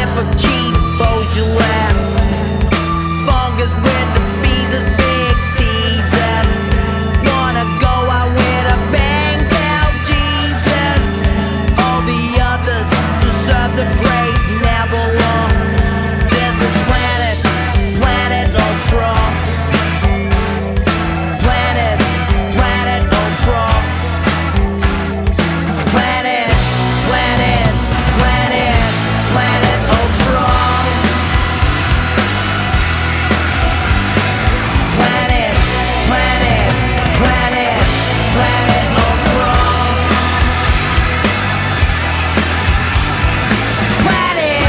sip of cheap Beaujolais. Fungus with the visas, big teasers. Wanna go out with a bang, tell Jesus. All the others deserve the great never long. There's this planet, planet Ultron. Planet, planet Ultron. Planet, planet, planet, planet Ultron. Planet, planet, planet, planet Ultron. Planet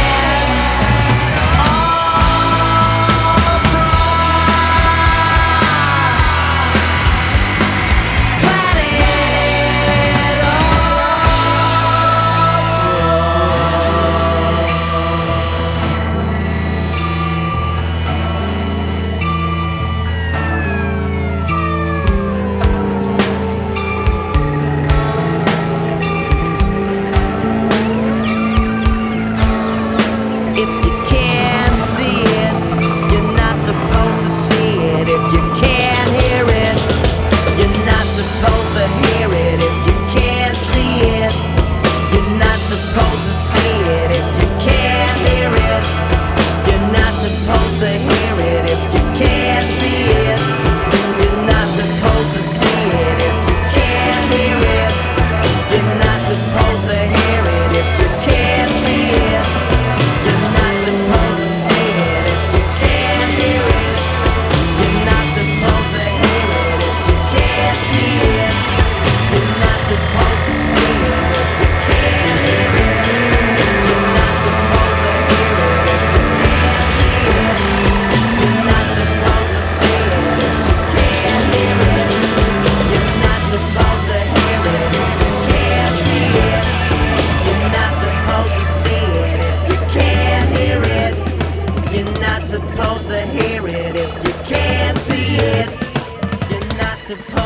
If you can't see it, you're not supposed to see it. If you can't hear it, you're not supposed to hear it. If you can't see it, you're not supposed to see it. If you can't hear it, you're not supposed to hear it. If you can't see it, you're not supposed to see it. If you can't hear it, you're not supposed to hear it. If you can't see it, you're not supposed to see it. If you can't hear it, you're not supposed to hear it. If you can't see it, you're not supposed to see it. If you can't hear it, you're not supposed to hear it. If you can't see it, you're not supposed to see it. If you can't hear it, you're not supposed to hear it. If you can't see it, you're not supposed to see it. If you can't hear it, you're not supposed to hear it. If you can't see it, you're not supposed